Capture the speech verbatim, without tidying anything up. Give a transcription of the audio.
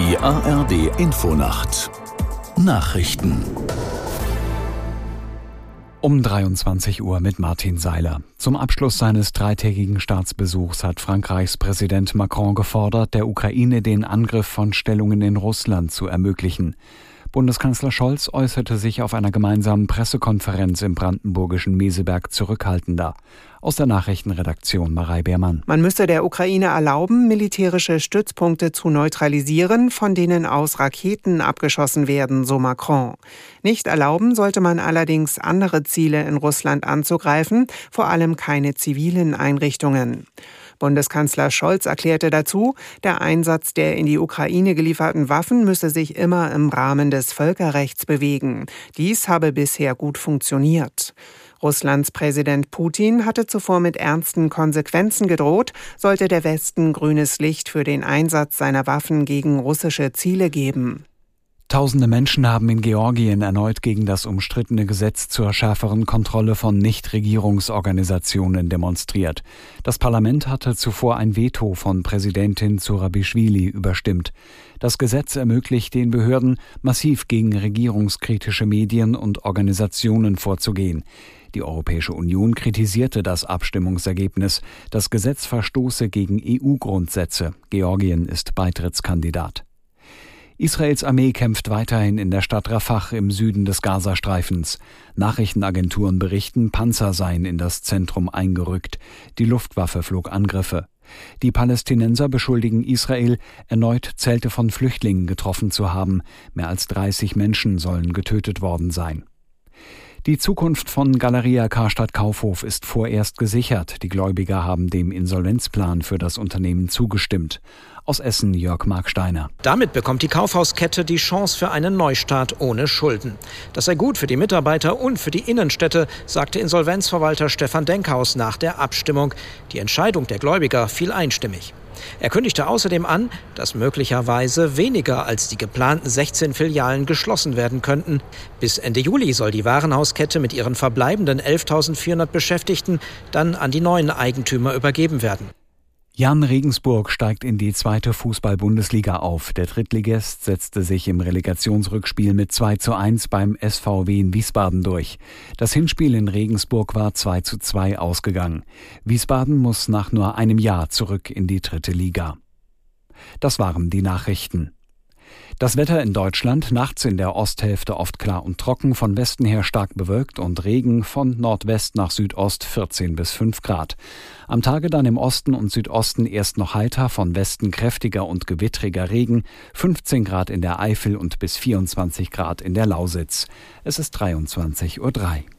Die A R D Infonacht Nachrichten um dreiundzwanzig Uhr mit Martin Seiler. Zum Abschluss seines dreitägigen Staatsbesuchs hat Frankreichs Präsident Macron gefordert, der Ukraine den Angriff von Stellungen in Russland zu ermöglichen. Bundeskanzler Scholz äußerte sich auf einer gemeinsamen Pressekonferenz im brandenburgischen Meseberg zurückhaltender. Aus der Nachrichtenredaktion Marei Beermann. Man müsse der Ukraine erlauben, militärische Stützpunkte zu neutralisieren, von denen aus Raketen abgeschossen werden, so Macron. Nicht erlauben sollte man allerdings, andere Ziele in Russland anzugreifen, vor allem keine zivilen Einrichtungen. Bundeskanzler Scholz erklärte dazu, der Einsatz der in die Ukraine gelieferten Waffen müsse sich immer im Rahmen des Völkerrechts bewegen. Dies habe bisher gut funktioniert. Russlands Präsident Putin hatte zuvor mit ernsten Konsequenzen gedroht, sollte der Westen grünes Licht für den Einsatz seiner Waffen gegen russische Ziele geben. Tausende Menschen haben in Georgien erneut gegen das umstrittene Gesetz zur schärferen Kontrolle von Nichtregierungsorganisationen demonstriert. Das Parlament hatte zuvor ein Veto von Präsidentin Zurabischwili überstimmt. Das Gesetz ermöglicht den Behörden, massiv gegen regierungskritische Medien und Organisationen vorzugehen. Die Europäische Union kritisierte das Abstimmungsergebnis. Das Gesetz verstoße gegen E U-Grundsätze. Georgien ist Beitrittskandidat. Israels Armee kämpft weiterhin in der Stadt Rafah im Süden des Gazastreifens. Nachrichtenagenturen berichten, Panzer seien in das Zentrum eingerückt. Die Luftwaffe flog Angriffe. Die Palästinenser beschuldigen Israel, erneut Zelte von Flüchtlingen getroffen zu haben. Mehr als dreißig Menschen sollen getötet worden sein. Die Zukunft von Galeria Karstadt Kaufhof ist vorerst gesichert. Die Gläubiger haben dem Insolvenzplan für das Unternehmen zugestimmt. Aus Essen Jörg Marksteiner. Damit bekommt die Kaufhauskette die Chance für einen Neustart ohne Schulden. Das sei gut für die Mitarbeiter und für die Innenstädte, sagte Insolvenzverwalter Stefan Denkhaus nach der Abstimmung. Die Entscheidung der Gläubiger fiel einstimmig. Er kündigte außerdem an, dass möglicherweise weniger als die geplanten sechzehn Filialen geschlossen werden könnten. Bis Ende Juli soll die Warenhauskette mit ihren verbleibenden elftausendvierhundert Beschäftigten dann an die neuen Eigentümer übergeben werden. Jahn Regensburg steigt in die zweite Fußball-Bundesliga auf. Der Drittligist setzte sich im Relegationsrückspiel mit zwei zu eins beim S V W in Wiesbaden durch. Das Hinspiel in Regensburg war zwei zu zwei ausgegangen. Wiesbaden muss nach nur einem Jahr zurück in die dritte Liga. Das waren die Nachrichten. Das Wetter in Deutschland, nachts in der Osthälfte oft klar und trocken, von Westen her stark bewölkt und Regen, von Nordwest nach Südost vierzehn bis fünf Grad. Am Tage dann im Osten und Südosten erst noch heiter, von Westen kräftiger und gewittriger Regen, fünfzehn Grad in der Eifel und bis vierundzwanzig Grad in der Lausitz. Es ist dreiundzwanzig Uhr drei.